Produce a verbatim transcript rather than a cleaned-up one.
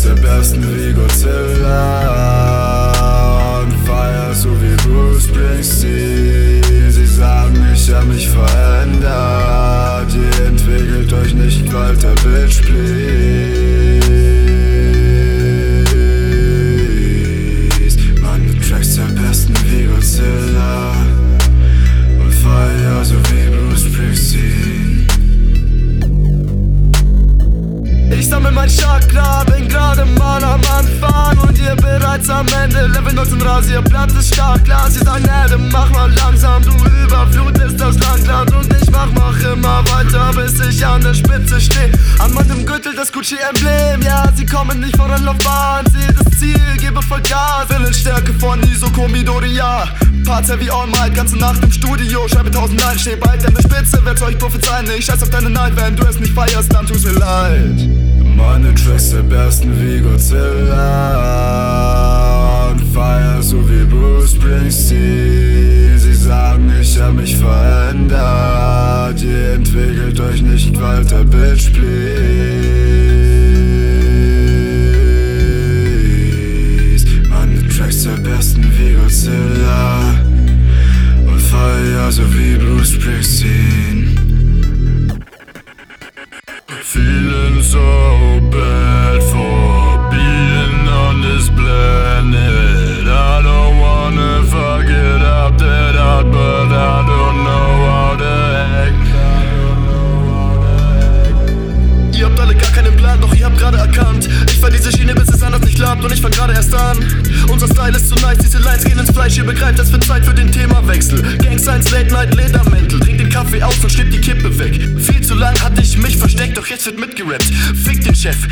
der Besten wie Godzilla und feier so wie Bruce Springsteen. Sie sagen, ich hab mich verändert, ihr entwickelt euch nicht, Walter, Bitch, please. Meine Tracks der Besten wie Godzilla und feier so wie Bruce Springsteen. Ich sammel mein Chakra, bin gerade mal am Anfang und ihr bereits am Ende. Level neunzehn Rasierplatz ist stark, klar. Sie sagen, Adam, mach mal langsam, du überflutest das Langland. Und ich mach, mach immer weiter, bis ich an der Spitze steh. An meinem Gürtel das Gucci-Emblem, ja, sie kommen nicht voran, Laufbahn. Sehe das Ziel, gebe voll Gas. Willensstärke von Isoko Midori, ja. Parts heavy all night, ganze Nacht im Studio. Schreibe tausend Line, steh bald an der Spitze, werd's euch prophezeien. Ich scheiß auf deine Night, wenn du es nicht feierst, dann tu's mir leid. Meine Tracks der Besten wie Godzilla und feier so wie Bruce Springsteen. Sie sagen, ich hab mich verändert, ihr entwickelt euch nicht, Walter, Bitch, please. Meine Tracks der Besten wie Godzilla und feier so wie Bruce Springsteen. Feeling so bad for being on this planet. I don't wanna fuck it up that hard, but I don't know how to act. Ihr habt alle gar keinen Plan, doch ihr habt gerade erkannt, ich fahr diese Schiene, bis es anders nicht klappt und ich fang gerade erst an. Unser Style ist so nice, diese Lines gehen ins Fleisch, ihr begreift, es wird Zeit für den Themawechsel. Gang Science, Late Night, Ledermäntel, trink den Kaffee aus und schnipp die Kippe weg. Viel zu lang hatte ich mich versteckt, doch jetzt wird mitgerappt. Fick den Chef,